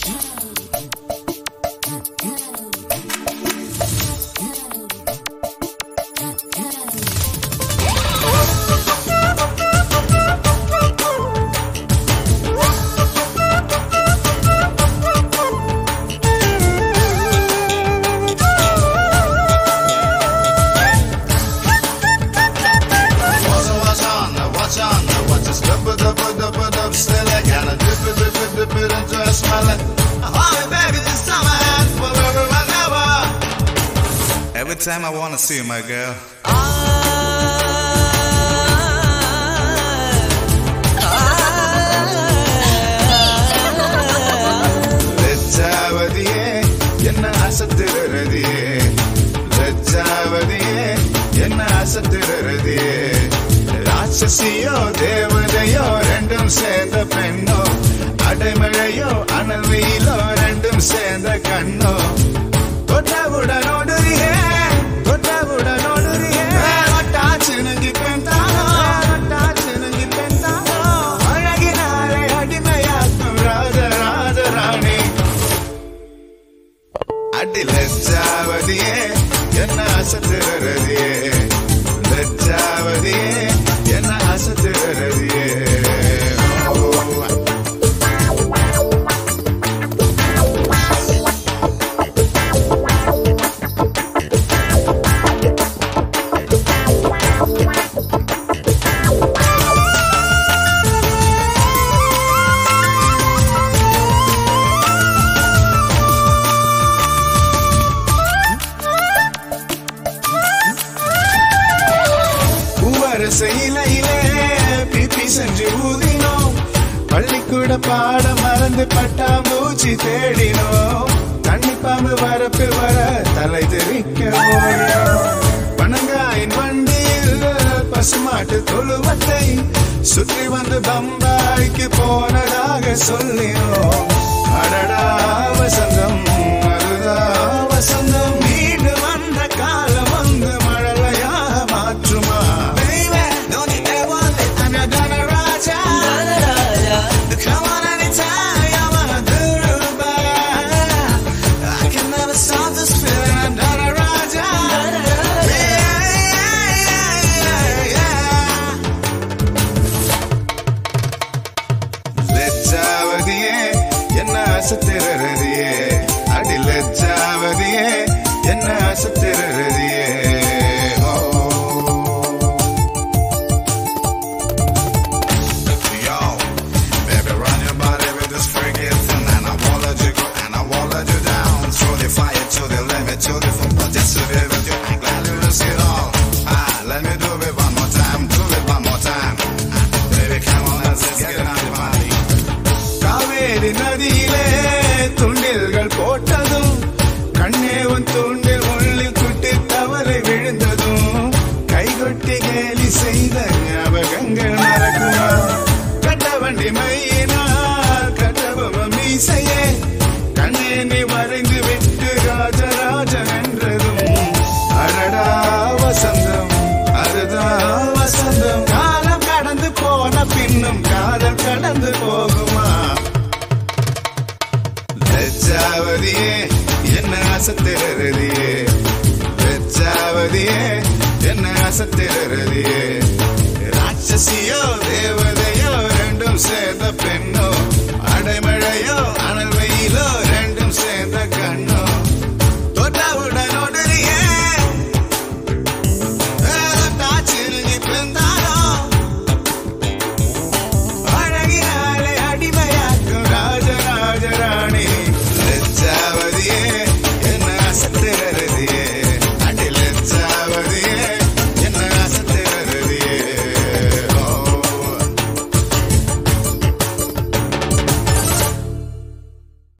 Every time I wanna see you, my girl. லஜ்ஜாவதியே என்ன அசத்துறதியே, லஜ்ஜாவதியே என்ன அசத்துறதியே. ராட்சசியோ தேவதையோ ரெண்டும் சேர்ந்த பெண்ணோ, அடைமழையோ அனல் வெயிலோ ரெண்டும் சேர்ந்த கண்ணோ. தொட்டவுடன் ஓடுறியே, தொட்டவுடன் ஓடுறியே. ஒட்டாச்சு நங்கி பெண்தானோ, ஒட்டாச்சு நங்கி பெண்தானோ. அழகினாலே அடிமையாக்கும் ராஜராஜ ராணி. அடி லஜ்ஜாவதியே என்ன அசத்துறதியே, லஜ்ஜாவதியே என்ன அசத்துறதியே. செய்யிலே பிபி சென்று ஊதினோம், பள்ளிக்கூட பாடம் மறந்து பட்டாம்பூச்சி தேடினோம். தண்ணி பாம்பு வரப்பு வர தலை தெரிக்க ஓடினோம். பனங்காயின் வண்டியில் பசுமாட்டு தொழுவத்தை சுற்றி வந்து பம்பாய்க்கு போனதாக சொல்லினோம். அடடா வசந்தம், அதுதா வசந்தம். வீடு வந்த காலம் வந்து மழலையாக மாற்றுமா. Come on anytime, I wanna do it back. I can never stop this feeling, I'm done a Raja. லஜ்ஜாவதியே என்ன அசத்துறதியே, அடி லஜ்ஜாவதியே என்ன அசத்துறதியே. நதியிலே துண்டில்கள் போட்டதும், கண்ணே உன் தூண்டில் உள்ளில் குட்டி தவறை விழுந்ததும், கைகொட்டி கேலி செய்த ஞாபகங்கள் மறக்குமா. கட்டவண்டி மையினார் கட்டபொம்ம மீசையே, கண்ணே நீ வரைந்து விட்டு ராஜராஜன் என்றதும். அடடா வசந்தம், அதுதா வசந்தம். காலம் கடந்து போன பின்னும் காதல் கடந்து போகுமா. லஜ்ஜாவதியே என்ன அசத்துறதியே, லஜ்ஜாவதியே என்ன அசத்துறதியே. ராட்சசியோ தேவதையோ ரெண்டும் சேர்ந்த பெண்ணோ,